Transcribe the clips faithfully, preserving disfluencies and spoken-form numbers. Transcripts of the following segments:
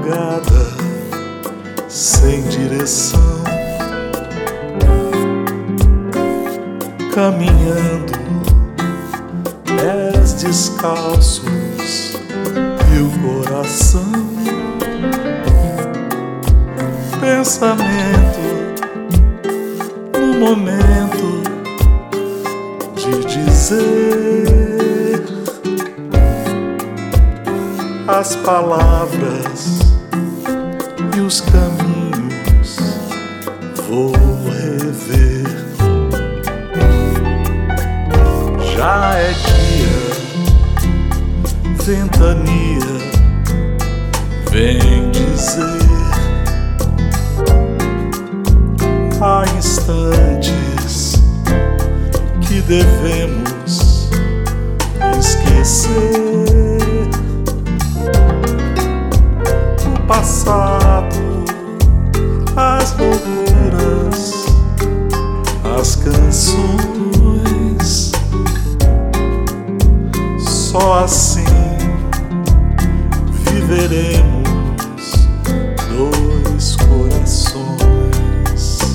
madrugada sem direção, caminhando, pés descalços e o coração, pensamento no momento de dizer as palavras e os caminhos vou rever. Já é dia, ventania vem dizer: há instantes que devemos esquecer. O passado, as loucuras, as canções. Só assim viveremos dois corações.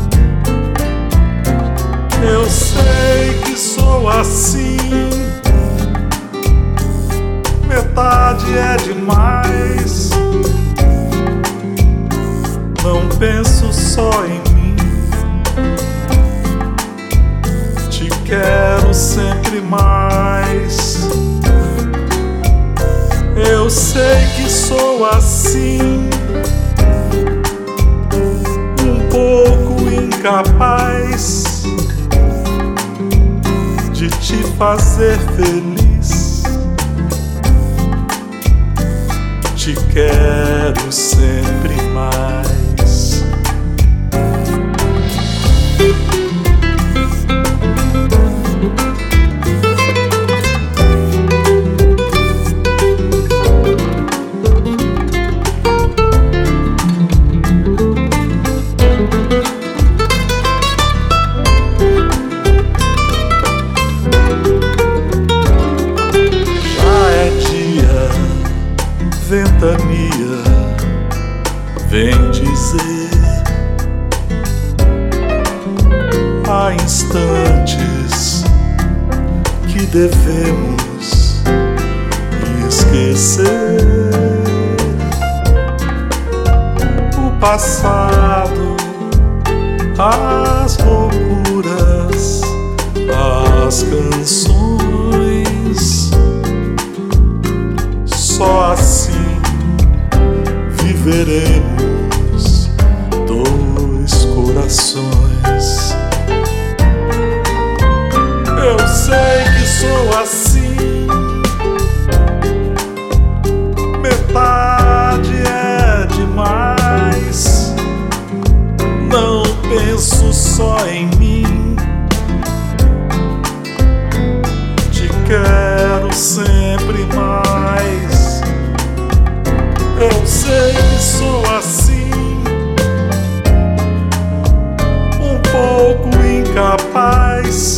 Eu sei que sou assim, metade é demais. Não penso só em mim, te quero sempre mais. Eu sei que sou assim, um pouco incapaz de te fazer feliz. Te quero sempre mais. Ventania vem dizer: há instantes que devemos esquecer. O passado, as loucuras, as canções. Só assim viveremos dois corações. Eu sei que sou assim, metade é demais. Não penso só em mim, te quero sempre mais. Eu sei que sou assim, um pouco incapaz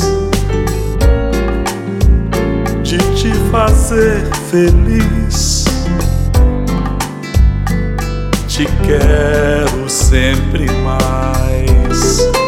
de te fazer feliz. Te quero sempre mais.